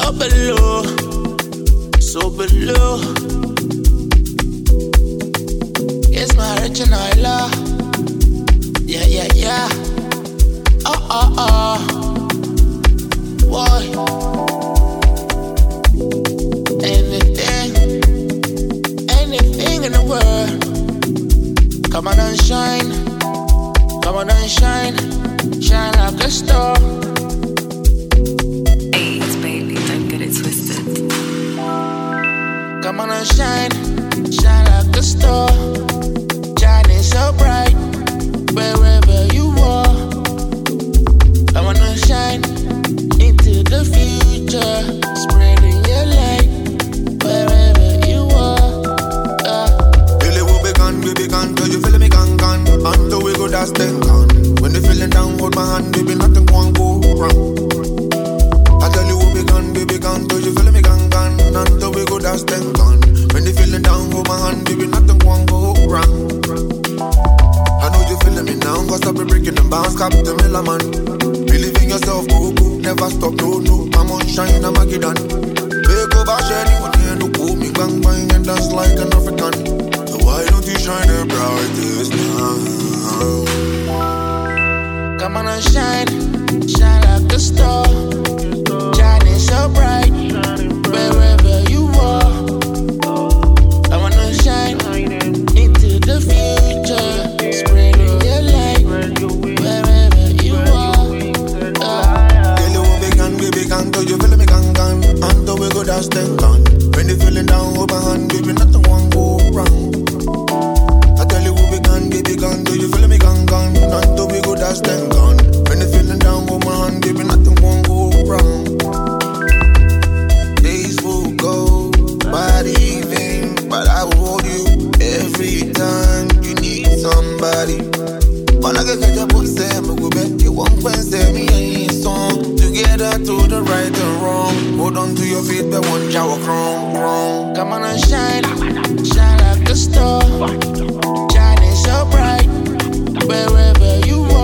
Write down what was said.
so below, so below. It's my original love. Yeah, yeah, yeah. Oh, oh, oh. Why? Anything in the world. Come on and shine. Come on and shine. Shine like a star. AIDS, baby, don't get it twisted. Come on and shine. Shine like a star. Shining so bright. Wherever you are. Come on and shine. Into the future. Spreading your light. Wherever you are. Really will be gone, we be gone. Till you feel me gone, gone. Until we go, that's then gone. When you feeling down, hold my hand, baby, nothing gon' go wrong. I tell you we'll be gone, baby, gone. Till you feeling me gone, gone. Until we go, that's then gone. When you feeling down, hold my hand, baby, nothing gon' go wrong. I know you feeling me now, cause I'll be breaking them bounds, Captain Miller, man. Believe in yourself, go, go. Never stop, no, no. I'm on shine, I'm a kid on. Take over, shiny, when you know, pull me, bang, bang, and dance like an African. So why don't you shine the brightest now? Come on and shine, shine like a star. Shining so bright, wherever you are. Come on and shine, into the future. Spreading your light, wherever you are. Tell you what we can, baby, can. Till you feel me gone, gone. Until we go, that's then gone. When you feeling down, hold my hand, baby, nothing won't go wrong. I tell you what we can, baby, can. Till you feel me gone, gone. Until we go, that's then gone. When you feeling down, hold my hand, baby, nothing won't go wrong. Days will go by the evening, but I will hold you every time you need somebody. When I get your pussy, I'm go back. You won't say me ain't song. Together to the right and wrong. Hold on to your feet, but one jaw wrong. Come on and shine, shine like a star. Shining so bright, wherever you are.